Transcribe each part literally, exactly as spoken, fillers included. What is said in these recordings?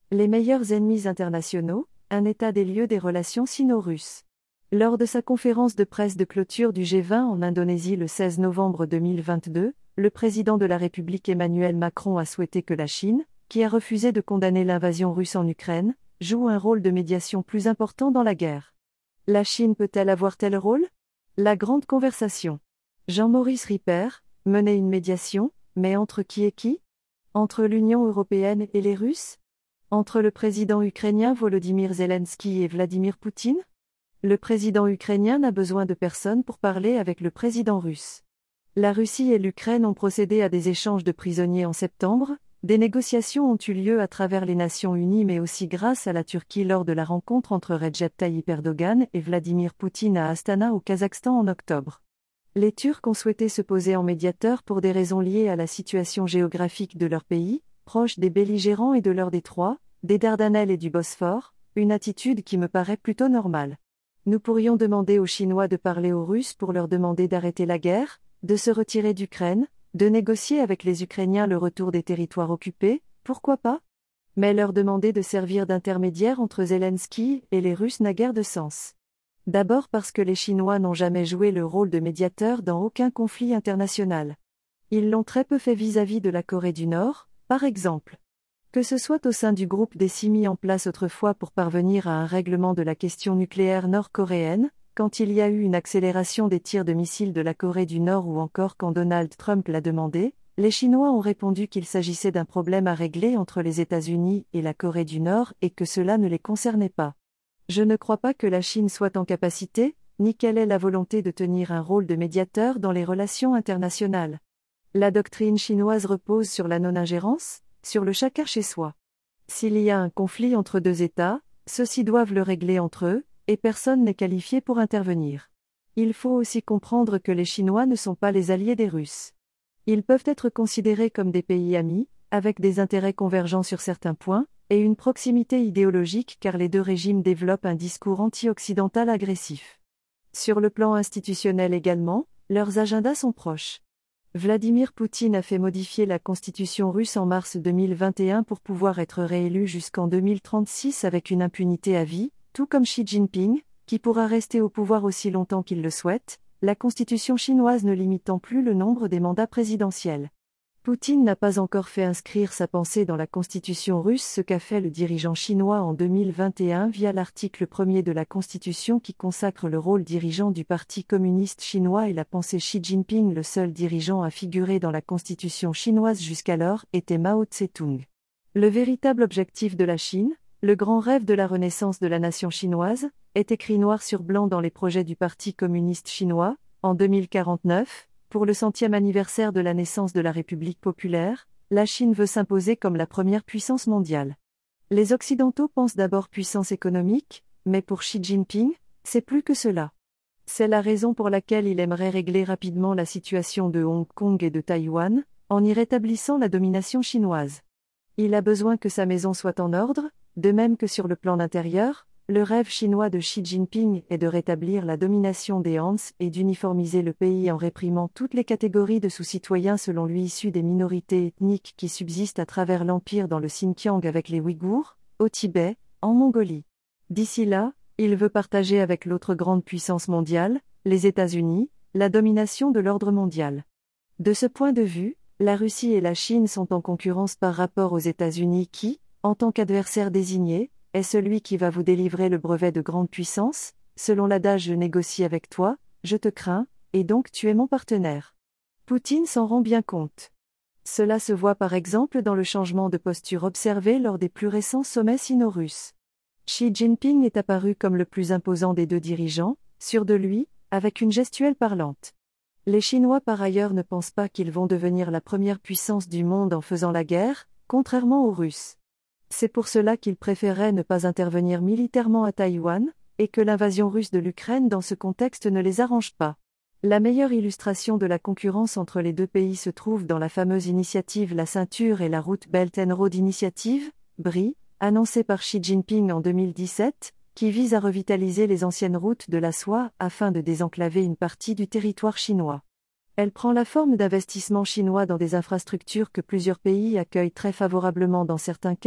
Les meilleurs ennemis internationaux, un état des lieux des relations sino-russes. Lors de sa conférence de presse de clôture du G vingt en Indonésie le seize novembre deux mille vingt-deux, le président de la République Emmanuel Macron a souhaité que la Chine, qui a refusé de condamner l'invasion russe en Ukraine, joue un rôle de médiation plus important dans la guerre. La Chine peut-elle avoir tel rôle ? La grande conversation. Jean-Maurice Ripper, mener une médiation, mais entre qui et qui ? Entre l'Union européenne et les Russes ? Entre le président ukrainien Volodymyr Zelensky et Vladimir Poutine ? Le président ukrainien n'a besoin de personne pour parler avec le président russe. La Russie et l'Ukraine ont procédé à des échanges de prisonniers en septembre, des négociations ont eu lieu à travers les Nations Unies mais aussi grâce à la Turquie lors de la rencontre entre Recep Tayyip Erdogan et Vladimir Poutine à Astana au Kazakhstan en octobre. Les Turcs ont souhaité se poser en médiateur pour des raisons liées à la situation géographique de leur pays, proche des belligérants et de leurs détroits, des Dardanelles et du Bosphore, une attitude qui me paraît plutôt normale. Nous pourrions demander aux Chinois de parler aux Russes pour leur demander d'arrêter la guerre, de se retirer d'Ukraine, de négocier avec les Ukrainiens le retour des territoires occupés, pourquoi pas ? Mais leur demander de servir d'intermédiaire entre Zelensky et les Russes n'a guère de sens. D'abord parce que les Chinois n'ont jamais joué le rôle de médiateur dans aucun conflit international. Ils l'ont très peu fait vis-à-vis de la Corée du Nord, par exemple. Que ce soit au sein du groupe des six mis en place autrefois pour parvenir à un règlement de la question nucléaire nord-coréenne, quand il y a eu une accélération des tirs de missiles de la Corée du Nord ou encore quand Donald Trump l'a demandé, les Chinois ont répondu qu'il s'agissait d'un problème à régler entre les États-Unis et la Corée du Nord et que cela ne les concernait pas. Je ne crois pas que la Chine soit en capacité, ni qu'elle ait la volonté de tenir un rôle de médiateur dans les relations internationales. La doctrine chinoise repose sur la non-ingérence, sur le chacun chez soi. S'il y a un conflit entre deux États, ceux-ci doivent le régler entre eux, et personne n'est qualifié pour intervenir. Il faut aussi comprendre que les Chinois ne sont pas les alliés des Russes. Ils peuvent être considérés comme des pays amis, avec des intérêts convergents sur certains points, et une proximité idéologique car les deux régimes développent un discours anti-occidental agressif. Sur le plan institutionnel également, leurs agendas sont proches. Vladimir Poutine a fait modifier la constitution russe en mars deux mille vingt et un pour pouvoir être réélu jusqu'en deux mille trente-six avec une impunité à vie, tout comme Xi Jinping, qui pourra rester au pouvoir aussi longtemps qu'il le souhaite, la constitution chinoise ne limitant plus le nombre des mandats présidentiels. Poutine n'a pas encore fait inscrire sa pensée dans la constitution russe, ce qu'a fait le dirigeant chinois en deux mille vingt et un via l'article premier de la constitution qui consacre le rôle dirigeant du Parti communiste chinois et la pensée Xi Jinping. Le seul dirigeant à figurer dans la constitution chinoise jusqu'alors était Mao Tse-tung. Le véritable objectif de la Chine, le grand rêve de la renaissance de la nation chinoise, est écrit noir sur blanc dans les projets du Parti communiste chinois, en deux mille quarante-neuf. Pour le centième anniversaire de la naissance de la République populaire, la Chine veut s'imposer comme la première puissance mondiale. Les Occidentaux pensent d'abord puissance économique, mais pour Xi Jinping, c'est plus que cela. C'est la raison pour laquelle il aimerait régler rapidement la situation de Hong Kong et de Taïwan, en y rétablissant la domination chinoise. Il a besoin que sa maison soit en ordre, de même que sur le plan intérieur. Le rêve chinois de Xi Jinping est de rétablir la domination des Han et d'uniformiser le pays en réprimant toutes les catégories de sous-citoyens selon lui issus des minorités ethniques qui subsistent à travers l'empire dans le Xinjiang avec les Ouïghours, au Tibet, en Mongolie. D'ici là, il veut partager avec l'autre grande puissance mondiale, les États-Unis, la domination de l'ordre mondial. De ce point de vue, la Russie et la Chine sont en concurrence par rapport aux États-Unis qui, en tant qu'adversaire désigné, est celui qui va vous délivrer le brevet de grande puissance, selon l'adage « je négocie avec toi, je te crains, et donc tu es mon partenaire ». Poutine s'en rend bien compte. Cela se voit par exemple dans le changement de posture observé lors des plus récents sommets sino-russes. Xi Jinping est apparu comme le plus imposant des deux dirigeants, sûr de lui, avec une gestuelle parlante. Les Chinois par ailleurs ne pensent pas qu'ils vont devenir la première puissance du monde en faisant la guerre, contrairement aux Russes. C'est pour cela qu'ils préféraient ne pas intervenir militairement à Taïwan, et que l'invasion russe de l'Ukraine dans ce contexte ne les arrange pas. La meilleure illustration de la concurrence entre les deux pays se trouve dans la fameuse initiative La Ceinture et la Route Belt and Road Initiative, B R I, annoncée par Xi Jinping en deux mille dix-sept, qui vise à revitaliser les anciennes routes de la soie afin de désenclaver une partie du territoire chinois. Elle prend la forme d'investissements chinois dans des infrastructures que plusieurs pays accueillent très favorablement dans certains cas,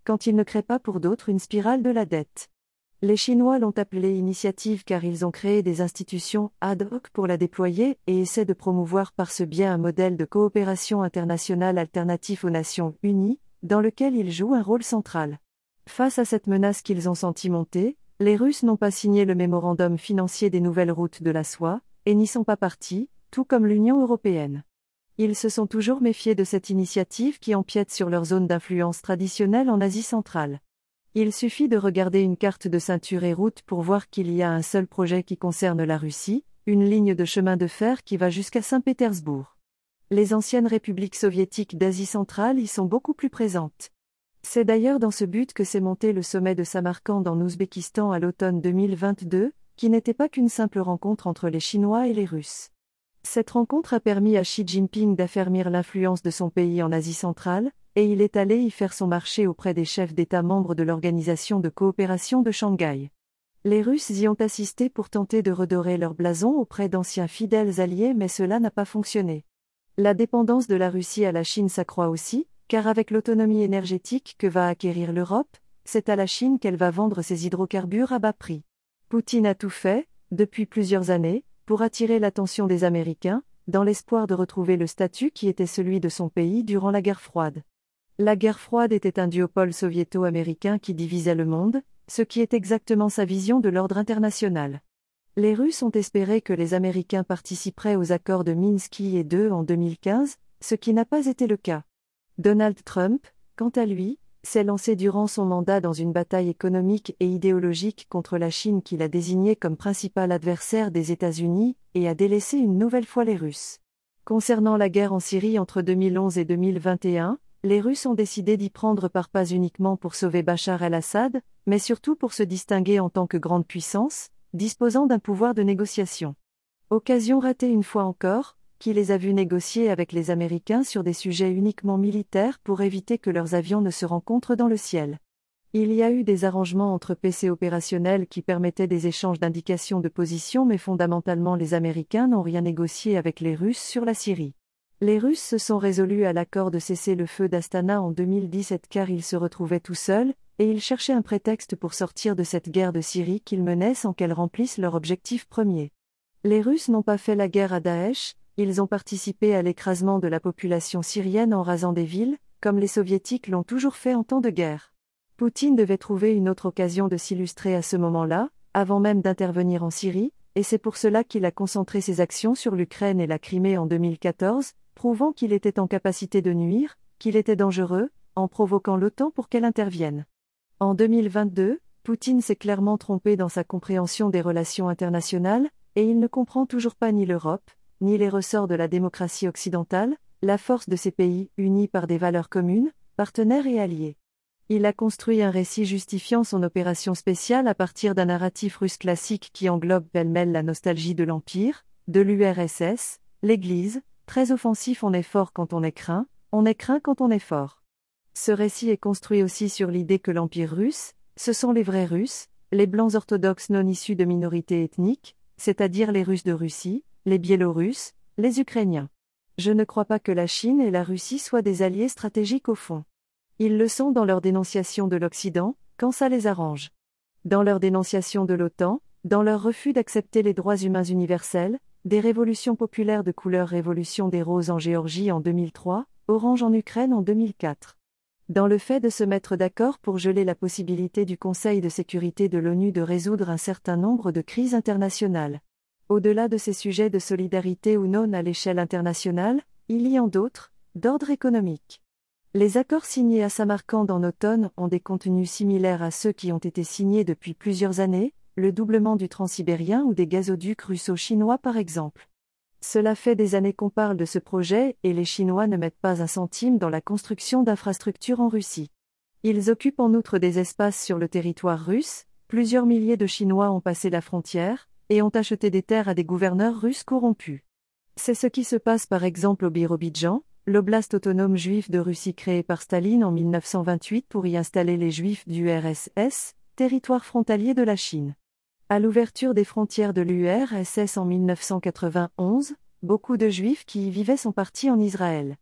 quand ils ne créent pas pour d'autres une spirale de la dette. Les Chinois l'ont appelée initiative car ils ont créé des institutions ad hoc pour la déployer et essaient de promouvoir par ce biais un modèle de coopération internationale alternatif aux Nations Unies, dans lequel ils jouent un rôle central. Face à cette menace qu'ils ont senti monter, les Russes n'ont pas signé le mémorandum financier des nouvelles routes de la soie, et n'y sont pas partis, tout comme l'Union européenne. Ils se sont toujours méfiés de cette initiative qui empiète sur leur zone d'influence traditionnelle en Asie centrale. Il suffit de regarder une carte de ceinture et route pour voir qu'il y a un seul projet qui concerne la Russie, une ligne de chemin de fer qui va jusqu'à Saint-Pétersbourg. Les anciennes républiques soviétiques d'Asie centrale y sont beaucoup plus présentes. C'est d'ailleurs dans ce but que s'est monté le sommet de Samarcande en Ouzbékistan à l'automne deux mille vingt-deux, qui n'était pas qu'une simple rencontre entre les Chinois et les Russes. Cette rencontre a permis à Xi Jinping d'affermir l'influence de son pays en Asie centrale, et il est allé y faire son marché auprès des chefs d'État membres de l'Organisation de coopération de Shanghai. Les Russes y ont assisté pour tenter de redorer leur blason auprès d'anciens fidèles alliés, mais cela n'a pas fonctionné. La dépendance de la Russie à la Chine s'accroît aussi, car avec l'autonomie énergétique que va acquérir l'Europe, c'est à la Chine qu'elle va vendre ses hydrocarbures à bas prix. Poutine a tout fait, depuis plusieurs années, pour attirer l'attention des Américains, dans l'espoir de retrouver le statut qui était celui de son pays durant la guerre froide. La guerre froide était un duopole soviéto-américain qui divisait le monde, ce qui est exactement sa vision de l'ordre international. Les Russes ont espéré que les Américains participeraient aux accords de Minsk I et deux en deux mille quinze, ce qui n'a pas été le cas. Donald Trump, quant à lui, s'est lancé durant son mandat dans une bataille économique et idéologique contre la Chine qu'il a désignée comme principal adversaire des États-Unis, et a délaissé une nouvelle fois les Russes. Concernant la guerre en Syrie entre deux mille onze et deux mille vingt et un, les Russes ont décidé d'y prendre part pas uniquement pour sauver Bachar el-Assad, mais surtout pour se distinguer en tant que grande puissance, disposant d'un pouvoir de négociation. Occasion ratée une fois encore, qui les a vus négocier avec les Américains sur des sujets uniquement militaires pour éviter que leurs avions ne se rencontrent dans le ciel. Il y a eu des arrangements entre P C opérationnels qui permettaient des échanges d'indications de position, mais fondamentalement les Américains n'ont rien négocié avec les Russes sur la Syrie. Les Russes se sont résolus à l'accord de cessez-le-feu d'Astana en deux mille dix-sept car ils se retrouvaient tout seuls, et ils cherchaient un prétexte pour sortir de cette guerre de Syrie qu'ils menaient sans qu'elle remplisse leur objectif premier. Les Russes n'ont pas fait la guerre à Daesh, ils ont participé à l'écrasement de la population syrienne en rasant des villes, comme les Soviétiques l'ont toujours fait en temps de guerre. Poutine devait trouver une autre occasion de s'illustrer à ce moment-là, avant même d'intervenir en Syrie, et c'est pour cela qu'il a concentré ses actions sur l'Ukraine et la Crimée en deux mille quatorze, prouvant qu'il était en capacité de nuire, qu'il était dangereux, en provoquant l'OTAN pour qu'elle intervienne. En deux mille vingt-deux, Poutine s'est clairement trompé dans sa compréhension des relations internationales, et il ne comprend toujours pas ni l'Europe, ni les ressorts de la démocratie occidentale, la force de ces pays unis par des valeurs communes, partenaires et alliés. Il a construit un récit justifiant son opération spéciale à partir d'un narratif russe classique qui englobe pêle-mêle la nostalgie de l'Empire, de l'U R S S, l'Église, très offensif. On est fort quand on est craint, on est craint quand on est fort. Ce récit est construit aussi sur l'idée que l'Empire russe, ce sont les vrais Russes, les Blancs orthodoxes non issus de minorités ethniques, c'est-à-dire les Russes de Russie, les Biélorusses, les Ukrainiens. Je ne crois pas que la Chine et la Russie soient des alliés stratégiques au fond. Ils le sont dans leur dénonciation de l'Occident, quand ça les arrange. Dans leur dénonciation de l'OTAN, dans leur refus d'accepter les droits humains universels, des révolutions populaires de couleur Révolution des Roses en Géorgie en deux mille trois, Orange en Ukraine en deux mille quatre. Dans le fait de se mettre d'accord pour geler la possibilité du Conseil de sécurité de l'ONU de résoudre un certain nombre de crises internationales. Au-delà de ces sujets de solidarité ou non à l'échelle internationale, il y en a d'autres, d'ordre économique. Les accords signés à Samarcande en automne ont des contenus similaires à ceux qui ont été signés depuis plusieurs années, le doublement du transsibérien ou des gazoducs russo-chinois par exemple. Cela fait des années qu'on parle de ce projet et les Chinois ne mettent pas un centime dans la construction d'infrastructures en Russie. Ils occupent en outre des espaces sur le territoire russe, plusieurs milliers de Chinois ont passé la frontière, et ont acheté des terres à des gouverneurs russes corrompus. C'est ce qui se passe par exemple au Birobidjan, l'oblast autonome juif de Russie créé par Staline en mille neuf cent vingt-huit pour y installer les Juifs du U R S S, territoire frontalier de la Chine. À l'ouverture des frontières de l'U R S S en mille neuf cent quatre-vingt-onze, beaucoup de Juifs qui y vivaient sont partis en Israël.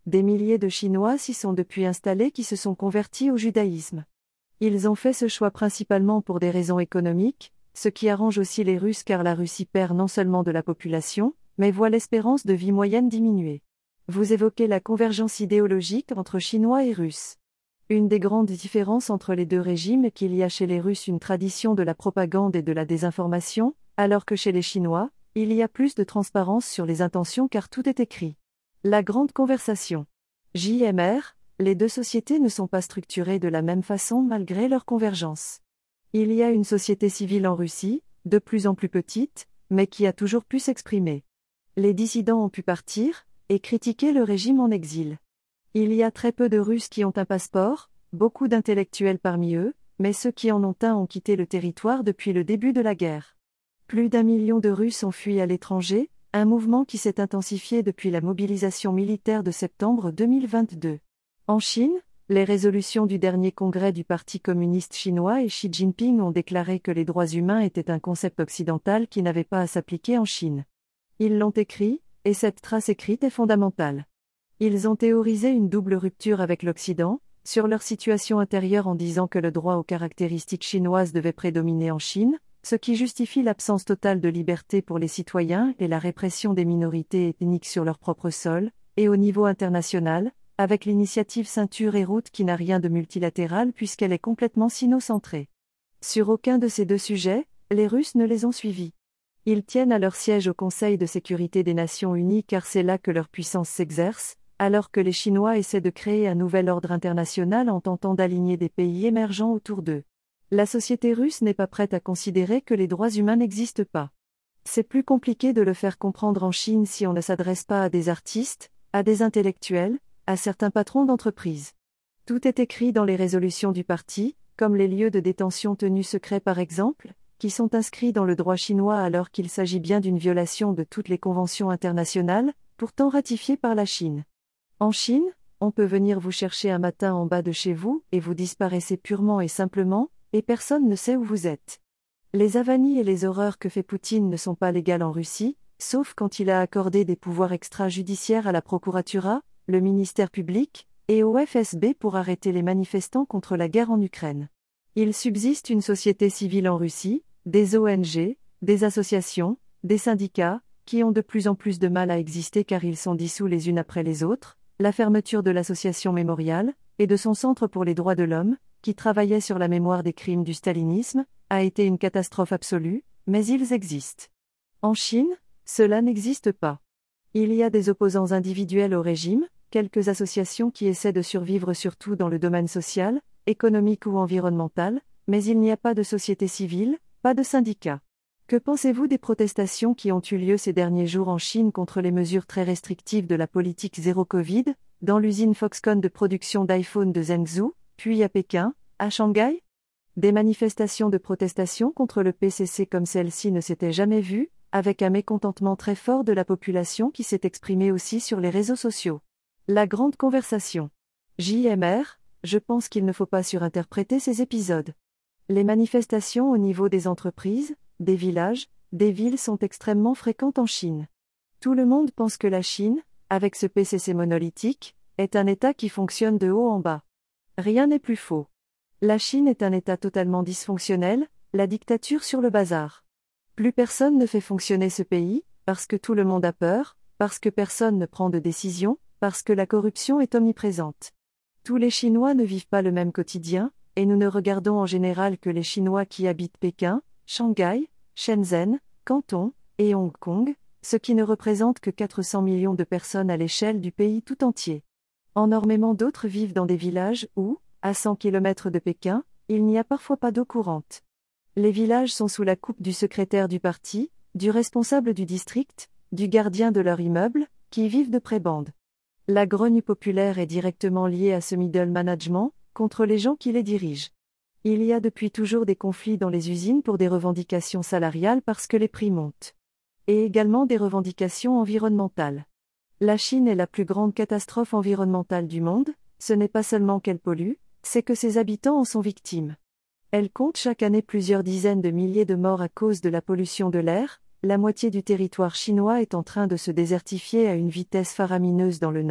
Des milliers de Chinois s'y sont depuis installés qui se sont convertis au judaïsme. Ils ont fait ce choix principalement pour des raisons économiques, ce qui arrange aussi les Russes car la Russie perd non seulement de la population, mais voit l'espérance de vie moyenne diminuer. Vous évoquez la convergence idéologique entre Chinois et Russes. Une des grandes différences entre les deux régimes est qu'il y a chez les Russes une tradition de la propagande et de la désinformation, alors que chez les Chinois, il y a plus de transparence sur les intentions car tout est écrit. La grande conversation. J M R, les deux sociétés ne sont pas structurées de la même façon malgré leur convergence. Il y a une société civile en Russie, de plus en plus petite, mais qui a toujours pu s'exprimer. Les dissidents ont pu partir, et critiquer le régime en exil. Il y a très peu de Russes qui ont un passeport, beaucoup d'intellectuels parmi eux, mais ceux qui en ont un ont quitté le territoire depuis le début de la guerre. Plus d'un million de Russes ont fui à l'étranger, un mouvement qui s'est intensifié depuis la mobilisation militaire de septembre deux mille vingt-deux. En Chine, les résolutions du dernier congrès du Parti communiste chinois et Xi Jinping ont déclaré que les droits humains étaient un concept occidental qui n'avait pas à s'appliquer en Chine. Ils l'ont écrit, et cette trace écrite est fondamentale. Ils ont théorisé une double rupture avec l'Occident, sur leur situation intérieure en disant que le droit aux caractéristiques chinoises devait prédominer en Chine, ce qui justifie l'absence totale de liberté pour les citoyens et la répression des minorités ethniques sur leur propre sol, et au niveau international, avec l'initiative Ceinture et Route qui n'a rien de multilatéral puisqu'elle est complètement sino-centrée. Sur aucun de ces deux sujets, les Russes ne les ont suivis. Ils tiennent à leur siège au Conseil de sécurité des Nations Unies car c'est là que leur puissance s'exerce, alors que les Chinois essaient de créer un nouvel ordre international en tentant d'aligner des pays émergents autour d'eux. La société russe n'est pas prête à considérer que les droits humains n'existent pas. C'est plus compliqué de le faire comprendre en Chine si on ne s'adresse pas à des artistes, à des intellectuels, à certains patrons d'entreprise. Tout est écrit dans les résolutions du parti, comme les lieux de détention tenus secrets par exemple, qui sont inscrits dans le droit chinois alors qu'il s'agit bien d'une violation de toutes les conventions internationales, pourtant ratifiées par la Chine. En Chine, on peut venir vous chercher un matin en bas de chez vous et vous disparaissez purement et simplement, et personne ne sait où vous êtes. Les avanies et les horreurs que fait Poutine ne sont pas légales en Russie, sauf quand il a accordé des pouvoirs extrajudiciaires à la Procuratura, le ministère public, et au F S B pour arrêter les manifestants contre la guerre en Ukraine. Il subsiste une société civile en Russie, des O N G, des associations, des syndicats, qui ont de plus en plus de mal à exister car ils sont dissous les unes après les autres, la fermeture de l'association Mémorial, et de son Centre pour les droits de l'homme, qui travaillait sur la mémoire des crimes du stalinisme, a été une catastrophe absolue, mais ils existent. En Chine, cela n'existe pas. Il y a des opposants individuels au régime, quelques associations qui essaient de survivre surtout dans le domaine social, économique ou environnemental, mais il n'y a pas de société civile, pas de syndicats. Que pensez-vous des protestations qui ont eu lieu ces derniers jours en Chine contre les mesures très restrictives de la politique zéro Covid, dans l'usine Foxconn de production d'iPhone de Zhengzhou, puis à Pékin, à Shanghai? Des manifestations de protestation contre le P C C comme celle-ci ne s'étaient jamais vues, avec un mécontentement très fort de la population qui s'est exprimé aussi sur les réseaux sociaux. La grande conversation. J M R, je pense qu'il ne faut pas surinterpréter ces épisodes. Les manifestations au niveau des entreprises, des villages, des villes sont extrêmement fréquentes en Chine. Tout le monde pense que la Chine, avec ce P C C monolithique, est un État qui fonctionne de haut en bas. Rien n'est plus faux. La Chine est un État totalement dysfonctionnel, la dictature sur le bazar. Plus personne ne fait fonctionner ce pays, parce que tout le monde a peur, parce que personne ne prend de décision, parce que la corruption est omniprésente. Tous les Chinois ne vivent pas le même quotidien, et nous ne regardons en général que les Chinois qui habitent Pékin, Shanghai, Shenzhen, Canton, et Hong Kong, ce qui ne représente que quatre cents millions de personnes à l'échelle du pays tout entier. Énormément d'autres vivent dans des villages où, à cent kilomètres de Pékin, il n'y a parfois pas d'eau courante. Les villages sont sous la coupe du secrétaire du parti, du responsable du district, du gardien de leur immeuble, qui vivent de prébende. La grogne populaire est directement liée à ce middle management, contre les gens qui les dirigent. Il y a depuis toujours des conflits dans les usines pour des revendications salariales parce que les prix montent. Et également des revendications environnementales. La Chine est la plus grande catastrophe environnementale du monde, ce n'est pas seulement qu'elle pollue, c'est que ses habitants en sont victimes. Elle compte chaque année plusieurs dizaines de milliers de morts à cause de la pollution de l'air, la moitié du territoire chinois est en train de se désertifier à une vitesse faramineuse dans le nord,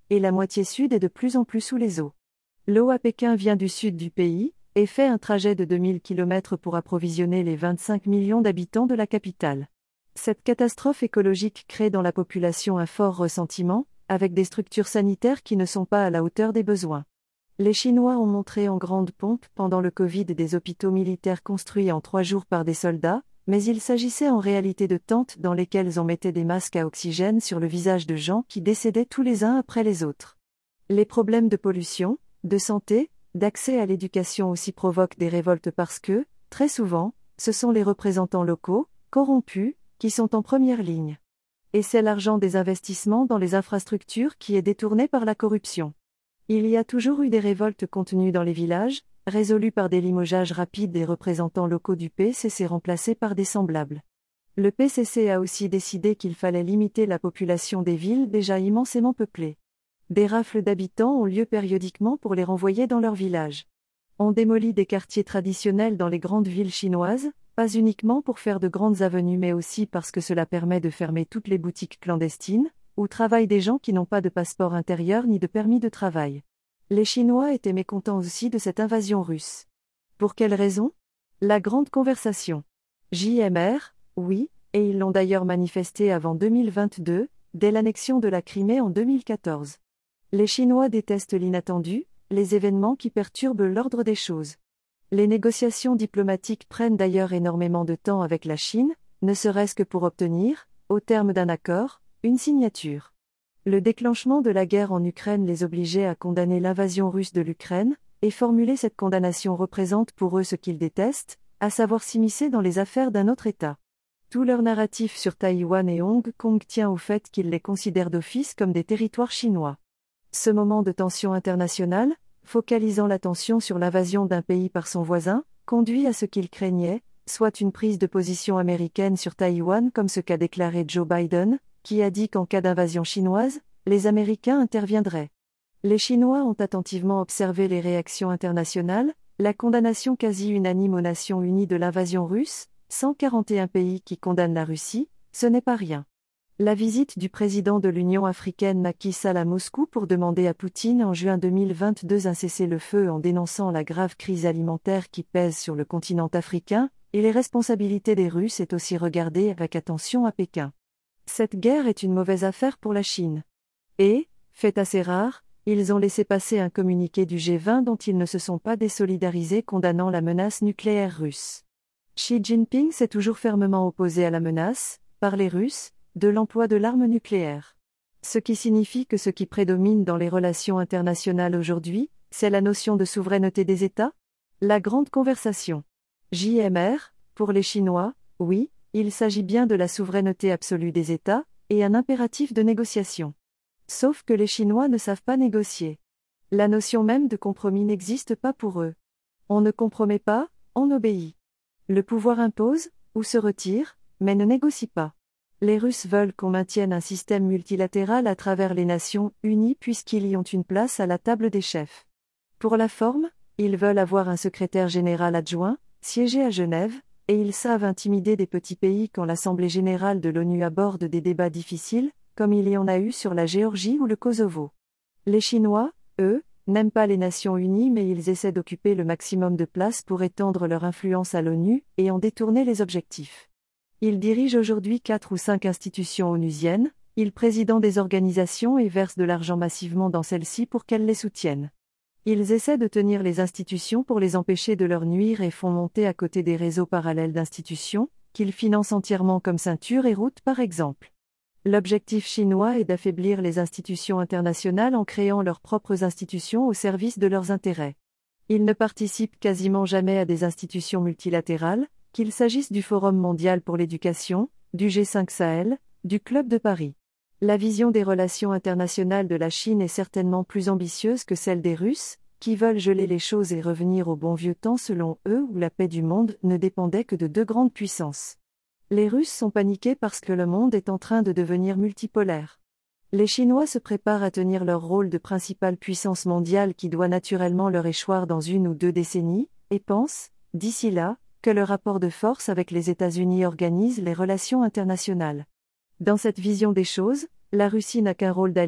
et la moitié sud est de plus en plus sous les eaux. L'eau à Pékin vient du sud du pays, et fait un trajet de deux mille kilomètres pour approvisionner les vingt-cinq millions d'habitants de la capitale. Cette catastrophe écologique crée dans la population un fort ressentiment, avec des structures sanitaires qui ne sont pas à la hauteur des besoins. Les Chinois ont montré en grande pompe pendant le Covid des hôpitaux militaires construits en trois jours par des soldats, mais il s'agissait en réalité de tentes dans lesquelles on mettait des masques à oxygène sur le visage de gens qui décédaient tous les uns après les autres. Les problèmes de pollution, de santé, d'accès à l'éducation aussi provoquent des révoltes parce que, très souvent, ce sont les représentants locaux, corrompus, qui sont en première ligne. Et c'est l'argent des investissements dans les infrastructures qui est détourné par la corruption. Il y a toujours eu des révoltes contenues dans les villages, résolues par des limogeages rapides des représentants locaux du P C C remplacés par des semblables. Le P C C a aussi décidé qu'il fallait limiter la population des villes déjà immensément peuplées. Des rafles d'habitants ont lieu périodiquement pour les renvoyer dans leurs villages. On démolit des quartiers traditionnels dans les grandes villes chinoises, pas uniquement pour faire de grandes avenues mais aussi parce que cela permet de fermer toutes les boutiques clandestines, où travaillent des gens qui n'ont pas de passeport intérieur ni de permis de travail. Les Chinois étaient mécontents aussi de cette invasion russe. Pour quelle raison ? La grande conversation. J M R, oui, et ils l'ont d'ailleurs manifesté avant deux mille vingt-deux, dès l'annexion de la Crimée en deux mille quatorze. Les Chinois détestent l'inattendu, les événements qui perturbent l'ordre des choses. Les négociations diplomatiques prennent d'ailleurs énormément de temps avec la Chine, ne serait-ce que pour obtenir, au terme d'un accord, une signature. Le déclenchement de la guerre en Ukraine les obligeait à condamner l'invasion russe de l'Ukraine, et formuler cette condamnation représente pour eux ce qu'ils détestent, à savoir s'immiscer dans les affaires d'un autre État. Tout leur narratif sur Taïwan et Hong Kong tient au fait qu'ils les considèrent d'office comme des territoires chinois. Ce moment de tension internationale, focalisant l'attention sur l'invasion d'un pays par son voisin, conduit à ce qu'ils craignaient, soit une prise de position américaine sur Taïwan comme ce qu'a déclaré Joe Biden, qui a dit qu'en cas d'invasion chinoise, les Américains interviendraient. Les Chinois ont attentivement observé les réactions internationales, la condamnation quasi unanime aux Nations Unies de l'invasion russe, cent quarante et un pays qui condamnent la Russie, ce n'est pas rien. La visite du président de l'Union africaine Macky Sall à Moscou pour demander à Poutine en juin deux mille vingt-deux un cessez-le-feu en dénonçant la grave crise alimentaire qui pèse sur le continent africain, et les responsabilités des Russes est aussi regardée avec attention à Pékin. Cette guerre est une mauvaise affaire pour la Chine. Et, fait assez rare, ils ont laissé passer un communiqué du G vingt dont ils ne se sont pas désolidarisés condamnant la menace nucléaire russe. Xi Jinping s'est toujours fermement opposé à la menace, par les Russes, de l'emploi de l'arme nucléaire. Ce qui signifie que ce qui prédomine dans les relations internationales aujourd'hui, c'est la notion de souveraineté des États ? La grande conversation. J M R, pour les Chinois, oui, il s'agit bien de la souveraineté absolue des États, et un impératif de négociation. Sauf que les Chinois ne savent pas négocier. La notion même de compromis n'existe pas pour eux. On ne compromet pas, on obéit. Le pouvoir impose, ou se retire, mais ne négocie pas. Les Russes veulent qu'on maintienne un système multilatéral à travers les Nations Unies puisqu'ils y ont une place à la table des chefs. Pour la forme, ils veulent avoir un secrétaire général adjoint, siéger à Genève, et ils savent intimider des petits pays quand l'Assemblée générale de l'ONU aborde des débats difficiles, comme il y en a eu sur la Géorgie ou le Kosovo. Les Chinois, eux, n'aiment pas les Nations Unies mais ils essaient d'occuper le maximum de place pour étendre leur influence à l'ONU et en détourner les objectifs. Ils dirigent aujourd'hui quatre ou cinq institutions onusiennes, ils président des organisations et versent de l'argent massivement dans celles-ci pour qu'elles les soutiennent. Ils essaient de tenir les institutions pour les empêcher de leur nuire et font monter à côté des réseaux parallèles d'institutions, qu'ils financent entièrement comme Ceinture et Route par exemple. L'objectif chinois est d'affaiblir les institutions internationales en créant leurs propres institutions au service de leurs intérêts. Ils ne participent quasiment jamais à des institutions multilatérales, qu'il s'agisse du Forum mondial pour l'éducation, du G cinq Sahel, du Club de Paris. La vision des relations internationales de la Chine est certainement plus ambitieuse que celle des Russes, qui veulent geler les choses et revenir au bon vieux temps selon eux où la paix du monde ne dépendait que de deux grandes puissances. Les Russes sont paniqués parce que le monde est en train de devenir multipolaire. Les Chinois se préparent à tenir leur rôle de principale puissance mondiale qui doit naturellement leur échoir dans une ou deux décennies, et pensent, d'ici là, que le rapport de force avec les États-Unis organise les relations internationales. Dans cette vision des choses, la Russie n'a qu'un rôle d'allié,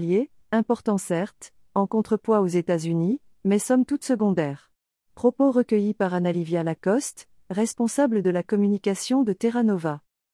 Important certes, en contrepoids aux États-Unis, mais somme toute secondaire. Propos recueillis par Anna-Livia Lacoste, responsable de la communication de Terra Nova.